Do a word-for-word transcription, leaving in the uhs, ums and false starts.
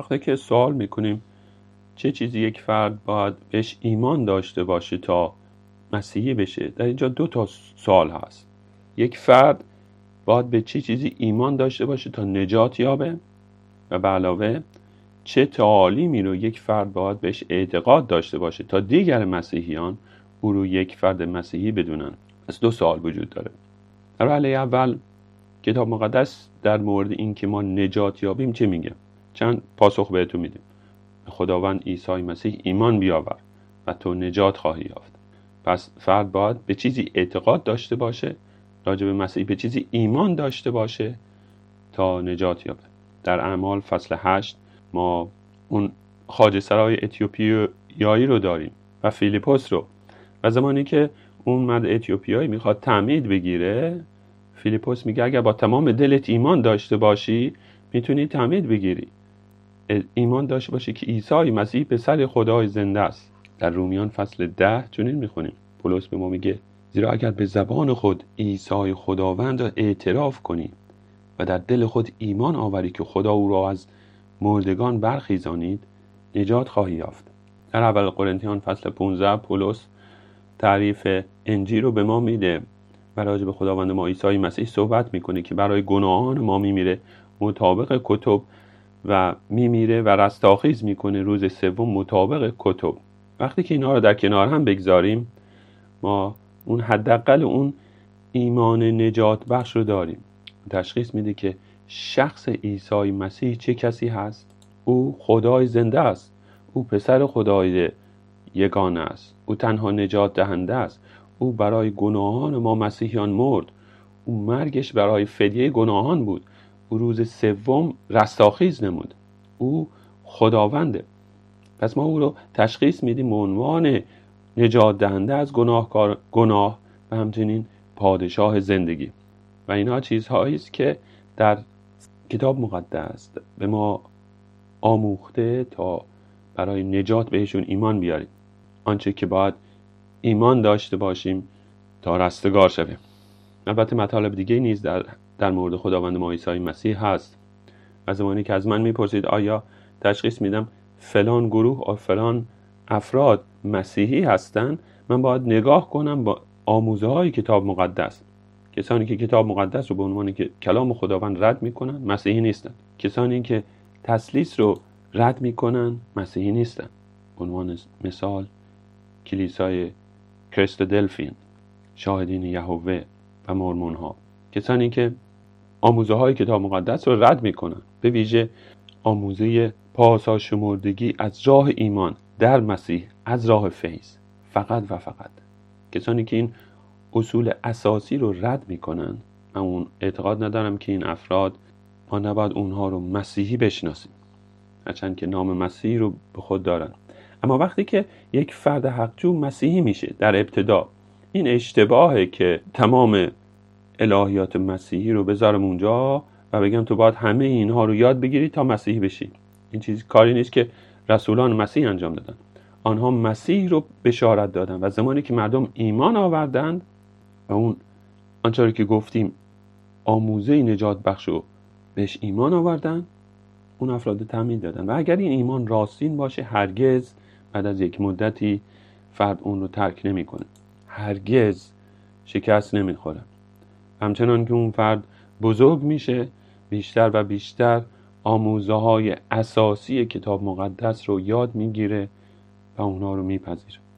وقتی که سوال میکنیم چه چیزی یک فرد باید بهش ایمان داشته باشه تا مسیحی بشه، در اینجا دو تا سوال هست. یک فرد باید به چه چیزی ایمان داشته باشه تا نجات یابه، و به علاوه چه تعالیمی رو یک فرد باید بهش اعتقاد داشته باشه تا دیگر مسیحیان او رو یک فرد مسیحی بدونن. از دو سوال وجود داره. در وهله اول کتاب مقدس در مورد این که ما نجات یابیم چه میگه؟ چند پاسخ بهتون میدیم. خداوند عیسی مسیح ایمان بیاور و تو نجات خواهی یافت. پس فرد باید به چیزی اعتقاد داشته باشه، راجع به مسیح به چیزی ایمان داشته باشه تا نجات یابه. در اعمال فصل هشت ما اون خواجه سرای اتیوپیایی رو داریم و فیلیپوس رو، و زمانی که اون مرد اتیوپیایی میخواد تعمید بگیره، فیلیپوس میگه اگر با تمام دلت ایمان داشته باشی میتونی تعمید بگیری. ایمان داشته باشی که عیسی مسیح پسر خدای زنده است. در رومیان فصل ده چنین میخونیم، پولس به ما میگه زیرا اگر به زبان خود عیسی خداوند را اعتراف کنی و در دل خود ایمان آوری که خدا او را از مردگان برخیزانید، نجات خواهی یافت. در اول قرنتیان فصل پانزده پولس تعریف انجیل رو به ما میده و راجع به خداوند ما عیسی مسیح صحبت میکنه که برای گناهان ما میمیره مطابق کتب و میمیره و رستاخیز میکنه روز سوم مطابق کتب. وقتی که اینا رو در کنار هم بگذاریم، ما اون حداقل اون ایمان نجات بخش رو داریم. تشخیص میده که شخص عیسی مسیح چه کسی هست. او خدای زنده است، او پسر خدای یگانه است، او تنها نجات دهنده است، او برای گناهان ما مسیحیان مرد، او مرگش برای فدیه گناهان بود، او روز سوم رستاخیز نمود، او خداونده. پس ما او رو تشخیص میدیم به عنوان نجات دهنده از گناهکار گناه و همچنین پادشاه زندگی. و اینها چیزهایی است که در کتاب مقدس به ما آموخته تا برای نجات بهشون ایمان بیاریم. آنچه که باید ایمان داشته باشیم تا رستگار شویم. البته مطالب دیگه نیز در در مورد خداوند ما عیسی مسیح هست. از زمانی که از من میپرسید آیا تشخیص میدم فلان گروه و فلان افراد مسیحی هستن، من باید نگاه کنم با آموزه های کتاب مقدس. کسانی که کتاب مقدس رو به عنوان که کلام خداوند رد میکنن مسیحی نیستن. کسانی که تثلیث رو رد میکنن مسیحی نیستن. به عنوان مثال کلیسای کریستودلفین، شاهدین یهوه و مورمون ها. کسانی که آموزه های کتاب مقدس رو رد میکنن، به ویژه آموزه پاسا شمردگی از راه ایمان در مسیح از راه فیض فقط و فقط. کسانی که این اصول اساسی رو رد میکنن، من اون اعتقاد ندارم که این افراد ما نباید اونها رو مسیحی بشناسیم، هرچند که نام مسیحی رو به خود دارن. اما وقتی که یک فرد حقجو مسیحی میشه در ابتدا، این اشتباهه که تمام الهیات مسیحی رو بذارم اونجا و بگم تو باید همه اینها رو یاد بگیری تا مسیحی بشی. این چیز کاری نیست که رسولان مسیح انجام دادن. آنها مسیح رو بشارت دادن و زمانی که مردم ایمان آوردند و اون آنچه که گفتیم آموزه نجات بخش رو بهش ایمان آوردن، اون افراد تعمید دادن. و اگر این ایمان راستین باشه، هرگز بعد از یک مدتی فرد اون رو ترک نمی کنه، هرگز شکست نمی خوره. همچنان که اون فرد بزرگ میشه، بیشتر و بیشتر آموزه های اساسی کتاب مقدس رو یاد میگیره و اونها رو میپذیره.